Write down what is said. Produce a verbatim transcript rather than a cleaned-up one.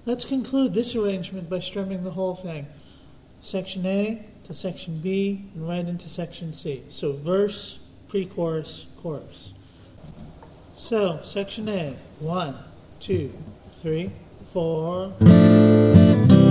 Let's conclude this arrangement by strumming the whole thing. Section A to section B and right into section C. So verse, pre-chorus, chorus. So, section A, one, two, three, four.